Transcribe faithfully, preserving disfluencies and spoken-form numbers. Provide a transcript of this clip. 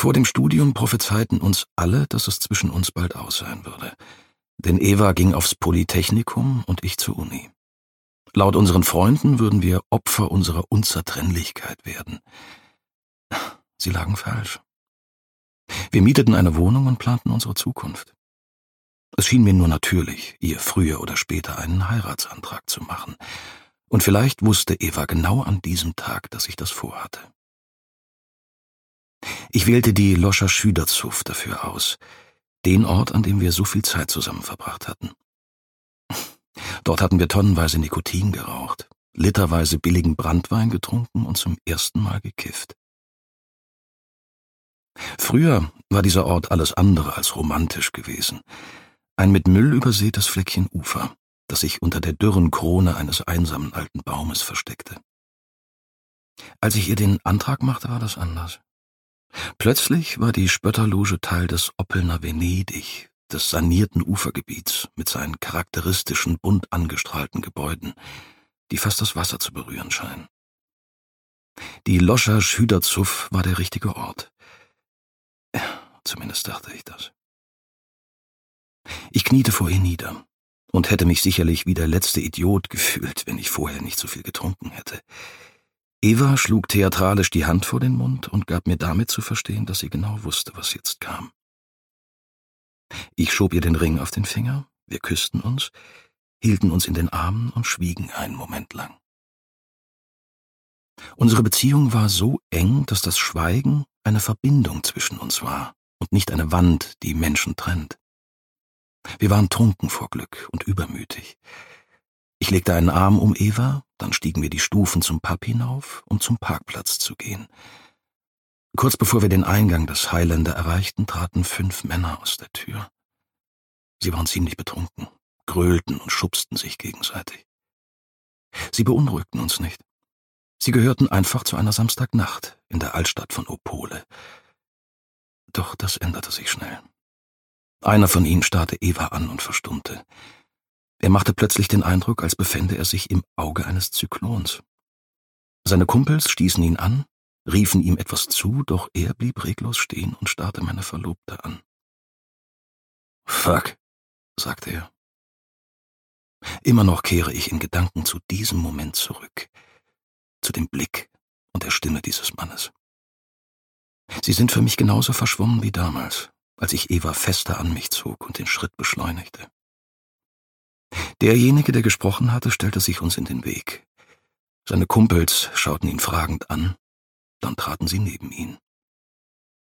Vor dem Studium prophezeiten uns alle, dass es zwischen uns bald aus sein würde. Denn Eva ging aufs Polytechnikum und ich zur Uni. Laut unseren Freunden würden wir Opfer unserer Unzertrennlichkeit werden. Sie lagen falsch. Wir mieteten eine Wohnung und planten unsere Zukunft. Es schien mir nur natürlich, ihr früher oder später einen Heiratsantrag zu machen. Und vielleicht wusste Eva genau an diesem Tag, dass ich das vorhatte. Ich wählte die Loscher Schüderzow dafür aus, den Ort, an dem wir so viel Zeit zusammen verbracht hatten. Dort hatten wir tonnenweise Nikotin geraucht, literweise billigen Branntwein getrunken und zum ersten Mal gekifft. Früher war dieser Ort alles andere als romantisch gewesen. Ein mit Müll übersätes Fleckchen Ufer, das sich unter der dürren Krone eines einsamen alten Baumes versteckte. Als ich ihr den Antrag machte, war das anders. Plötzlich war die Spötterloge Teil des Oppelner Venedig, des sanierten Ufergebiets mit seinen charakteristischen, bunt angestrahlten Gebäuden, die fast das Wasser zu berühren scheinen. Die Loscher Schüderzow war der richtige Ort. Zumindest dachte ich das. Ich kniete vor ihr nieder und hätte mich sicherlich wie der letzte Idiot gefühlt, wenn ich vorher nicht so viel getrunken hätte. Eva schlug theatralisch die Hand vor den Mund und gab mir damit zu verstehen, dass sie genau wusste, was jetzt kam. Ich schob ihr den Ring auf den Finger, wir küssten uns, hielten uns in den Armen und schwiegen einen Moment lang. Unsere Beziehung war so eng, dass das Schweigen eine Verbindung zwischen uns war und nicht eine Wand, die Menschen trennt. Wir waren trunken vor Glück und übermütig. Ich legte einen Arm um Eva, dann stiegen wir die Stufen zum Pub hinauf, um zum Parkplatz zu gehen. Kurz bevor wir den Eingang des Highlander erreichten, traten fünf Männer aus der Tür. Sie waren ziemlich betrunken, gröhlten und schubsten sich gegenseitig. Sie beunruhigten uns nicht. Sie gehörten einfach zu einer Samstagnacht in der Altstadt von Opole. Doch das änderte sich schnell. Einer von ihnen starrte Eva an und verstummte. Er machte plötzlich den Eindruck, als befände er sich im Auge eines Zyklons. Seine Kumpels stießen ihn an, riefen ihm etwas zu, doch er blieb reglos stehen und starrte meine Verlobte an. »Fuck«, sagte er. Immer noch kehre ich in Gedanken zu diesem Moment zurück, zu dem Blick und der Stimme dieses Mannes. Sie sind für mich genauso verschwommen wie damals, als ich Eva fester an mich zog und den Schritt beschleunigte. Derjenige, der gesprochen hatte, stellte sich uns in den Weg. Seine Kumpels schauten ihn fragend an, dann traten sie neben ihn.